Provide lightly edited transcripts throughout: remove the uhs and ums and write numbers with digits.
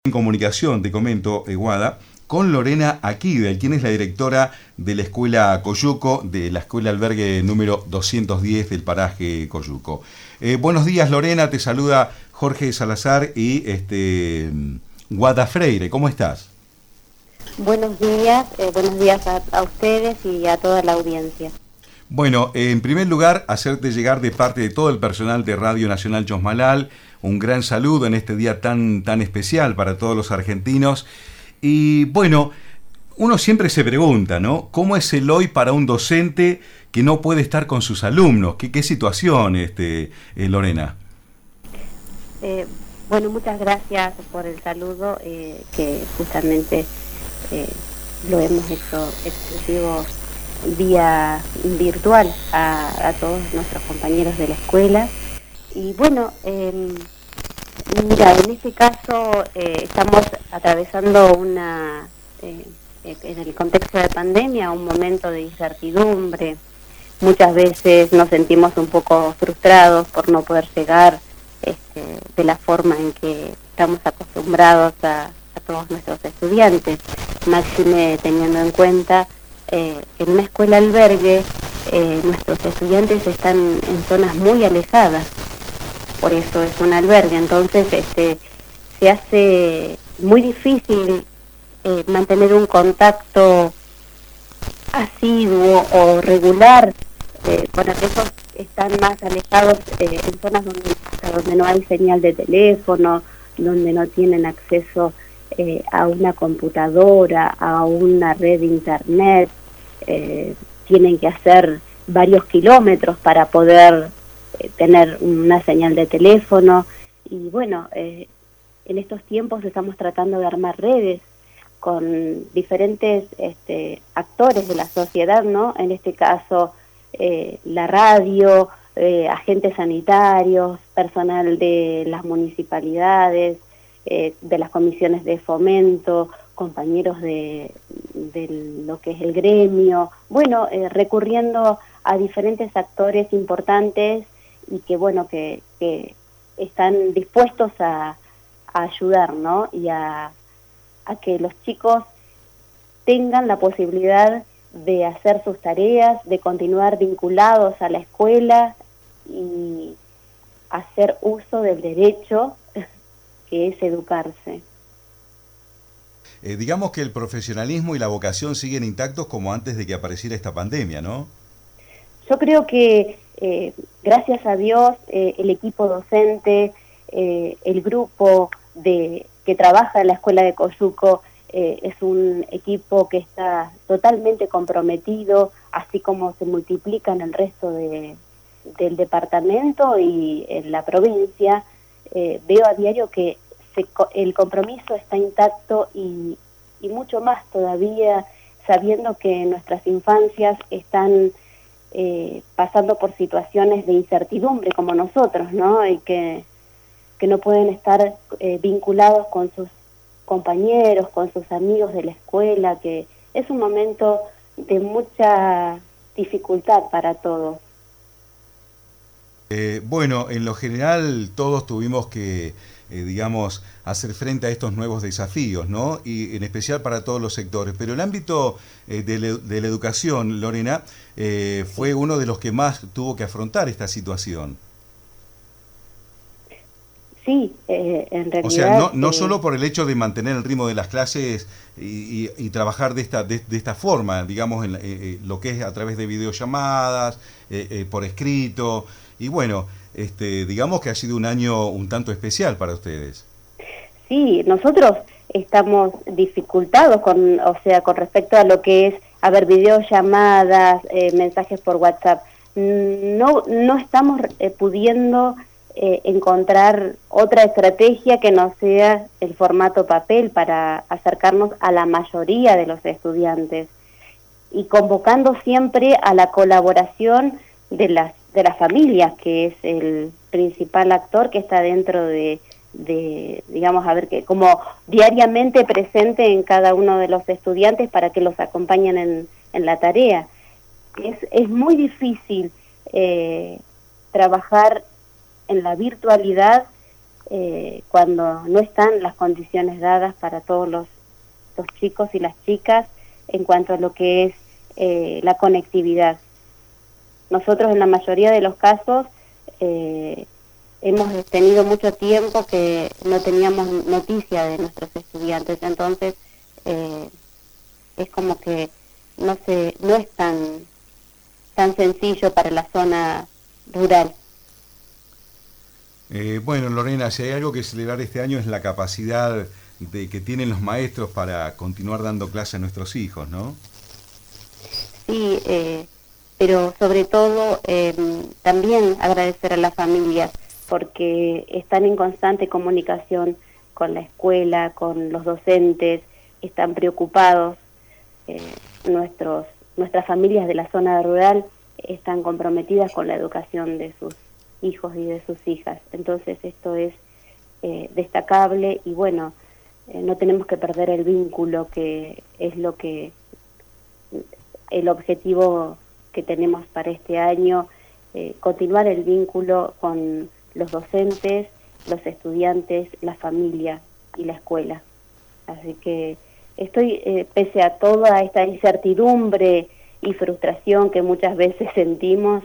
En comunicación, te comento, Guada, con Lorena Aquidel, quien es la directora de la Escuela Coyuco, de la Escuela Albergue número 210 del paraje Coyuco. Buenos días, Lorena, te saluda Jorge Salazar y Guada Freire, ¿cómo estás? Buenos días a ustedes y a toda la audiencia. Bueno, en primer lugar, hacerte llegar de parte de todo el personal de Radio Nacional Chosmalal un gran saludo en este día tan especial para todos los argentinos. Y bueno, uno siempre se pregunta, ¿no? ¿Cómo es el hoy para un docente que no puede estar con sus alumnos? ¿Qué situación, Lorena? Bueno, muchas gracias por el saludo, que justamente lo hemos hecho exclusivo vía virtual a todos nuestros compañeros de la escuela. Y bueno, mira, en este caso estamos atravesando en el contexto de pandemia, un momento de incertidumbre. Muchas veces nos sentimos un poco frustrados por no poder llegar de la forma en que estamos acostumbrados a todos nuestros estudiantes, máxime teniendo en cuenta que en una escuela albergue nuestros estudiantes están en zonas muy alejadas, por eso es un albergue. Entonces se hace muy difícil mantener un contacto asiduo o regular con aquellos que están más alejados, en zonas donde no hay señal de teléfono, donde no tienen acceso a una computadora, a una red de internet. Tienen que hacer varios kilómetros para poder tener una señal de teléfono. Y bueno, en estos tiempos estamos tratando de armar redes con diferentes actores de la sociedad, ¿no? En este caso, la radio, agentes sanitarios, personal de las municipalidades, de las comisiones de fomento, compañeros de lo que es el gremio, bueno, recurriendo a diferentes actores importantes y que bueno, que están dispuestos a ayudar, ¿no? Y a que los chicos tengan la posibilidad de hacer sus tareas, de continuar vinculados a la escuela y hacer uso del derecho que es educarse. Digamos que el profesionalismo y la vocación siguen intactos como antes de que apareciera esta pandemia, ¿no? Yo creo que, gracias a Dios, el equipo docente, el grupo que trabaja en la escuela de Coyuco, es un equipo que está totalmente comprometido, así como se multiplica en el resto del departamento y en la provincia. Veo a diario que el compromiso está intacto y mucho más todavía, sabiendo que nuestras infancias están pasando por situaciones de incertidumbre como nosotros, ¿no? Y que no pueden estar vinculados con sus compañeros, con sus amigos de la escuela, que es un momento de mucha dificultad para todos. Bueno, en lo general todos tuvimos que, digamos, hacer frente a estos nuevos desafíos, ¿no? Y en especial para todos los sectores. Pero el ámbito de la educación, Lorena, fue uno de los que más tuvo que afrontar esta situación. Sí, en realidad... O sea, no solo por el hecho de mantener el ritmo de las clases y trabajar de esta forma, digamos, lo que es a través de videollamadas, por escrito, y bueno, digamos que ha sido un año un tanto especial para ustedes. Sí, nosotros estamos dificultados con respecto a lo que es, videollamadas, mensajes por WhatsApp. No estamos pudiendo encontrar otra estrategia que no sea el formato papel para acercarnos a la mayoría de los estudiantes y convocando siempre a la colaboración de las familias, que es el principal actor que está dentro digamos, que como diariamente presente en cada uno de los estudiantes para que los acompañen en la tarea. Es muy difícil trabajar en la virtualidad cuando no están las condiciones dadas para todos los chicos y las chicas en cuanto a lo que es la conectividad. Nosotros en la mayoría de los casos hemos tenido mucho tiempo que no teníamos noticia de nuestros estudiantes, entonces es como que no es tan sencillo para la zona rural. Bueno, Lorena, si hay algo que celebrar este año es la capacidad que tienen los maestros para continuar dando clase a nuestros hijos, ¿no? Sí, pero sobre todo también agradecer a las familias, porque están en constante comunicación con la escuela, con los docentes, están preocupados. Nuestras familias de la zona rural están comprometidas con la educación de sus hijos y de sus hijas. Entonces esto es destacable y bueno, no tenemos que perder el vínculo, que es el objetivo que tenemos para este año, continuar el vínculo con los docentes, los estudiantes, la familia y la escuela. Así que estoy, pese a toda esta incertidumbre y frustración que muchas veces sentimos,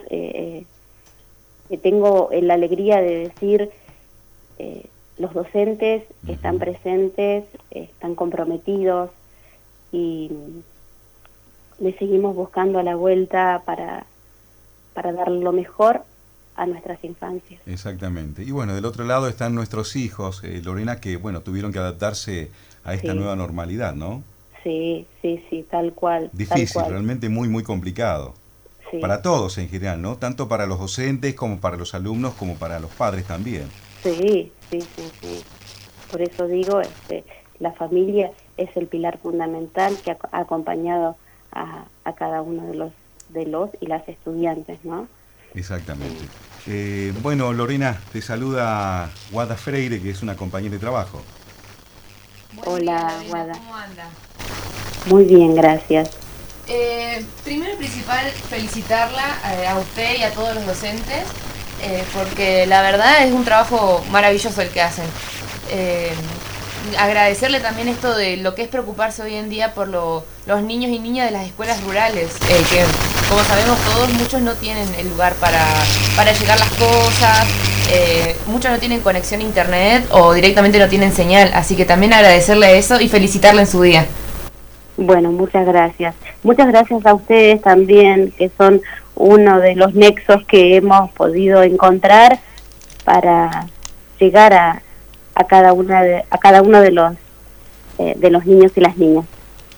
tengo la alegría de decir, los docentes están presentes, están comprometidos y le seguimos buscando a la vuelta para dar lo mejor a nuestras infancias. Exactamente. Y bueno, del otro lado están nuestros hijos, Lorena, que bueno, tuvieron que adaptarse a esta nueva normalidad, ¿no? Sí, tal cual. Difícil, tal cual. Realmente muy, muy complicado. Sí. Para todos en general, ¿no? Tanto para los docentes como para los alumnos, como para los padres también. Sí. Por eso digo, la familia es el pilar fundamental que ha acompañado a cada uno de los y las estudiantes, ¿no? Exactamente. Bueno, Lorena, te saluda Guada Freire, que es una compañera de trabajo. Hola, Lorena, Guada. ¿cómo anda? Muy bien, gracias. Primero y principal, felicitarla a usted y a todos los docentes, porque la verdad es un trabajo maravilloso el que hacen. Agradecerle también esto de lo que es preocuparse hoy en día por los niños y niñas de las escuelas rurales, que como sabemos todos, muchos no tienen el lugar para llegar las cosas, muchos no tienen conexión a internet o directamente no tienen señal, así que también agradecerle eso y felicitarle en su día. Bueno, muchas gracias. Muchas gracias a ustedes también, que son uno de los nexos que hemos podido encontrar para llegar a cada uno de los niños y las niñas.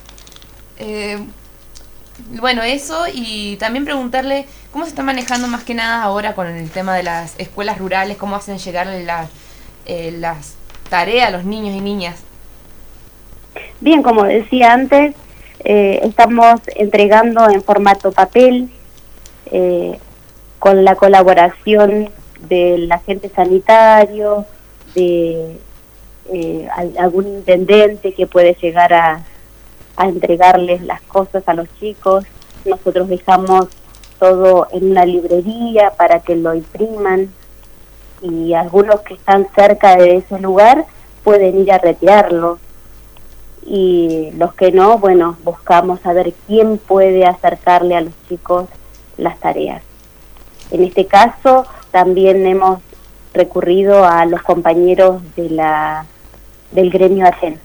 Bueno, eso, y también preguntarle cómo se está manejando más que nada ahora con el tema de las escuelas rurales, cómo hacen llegarle las tareas a los niños y niñas. Bien, como decía antes, estamos entregando en formato papel, con la colaboración del agente sanitario, de algún intendente que puede llegar a entregarles las cosas a los chicos. Nosotros dejamos todo en una librería para que lo impriman y algunos que están cerca de ese lugar pueden ir a retirarlo. Y los que no, bueno, buscamos a ver quién puede acercarle a los chicos las tareas. En este caso también hemos recurrido a los compañeros del gremio ATEN.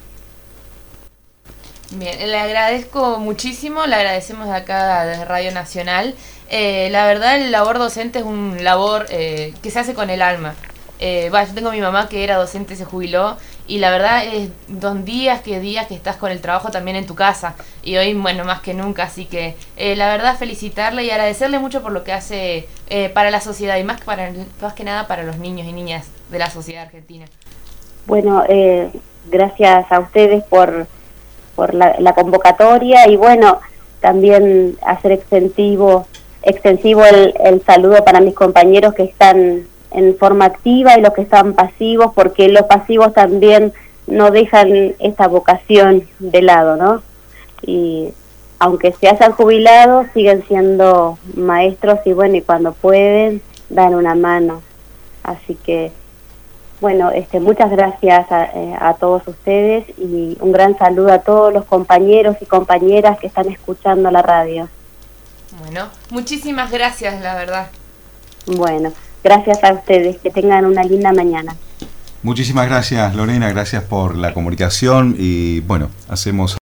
Bien, le agradezco muchísimo, le agradecemos de acá de Radio Nacional. La verdad, el labor docente es un labor que se hace con el alma. Yo tengo a mi mamá que era docente, se jubiló, y la verdad es días que estás con el trabajo también en tu casa, y hoy, bueno, más que nunca, así que la verdad felicitarle y agradecerle mucho por lo que hace para la sociedad, y más que nada para los niños y niñas de la sociedad argentina. Bueno, gracias a ustedes por la convocatoria, y bueno, también hacer extensivo el saludo para mis compañeros que están en forma activa y los que están pasivos, porque los pasivos también no dejan esta vocación de lado, ¿no? Y aunque se hayan jubilado, siguen siendo maestros y bueno, y cuando pueden, dan una mano. Así que Bueno, muchas gracias a todos ustedes y un gran saludo a todos los compañeros y compañeras que están escuchando la radio. Bueno, muchísimas gracias, la verdad. Bueno, gracias a ustedes, que tengan una linda mañana. Muchísimas gracias, Lorena, gracias por la comunicación y bueno, hacemos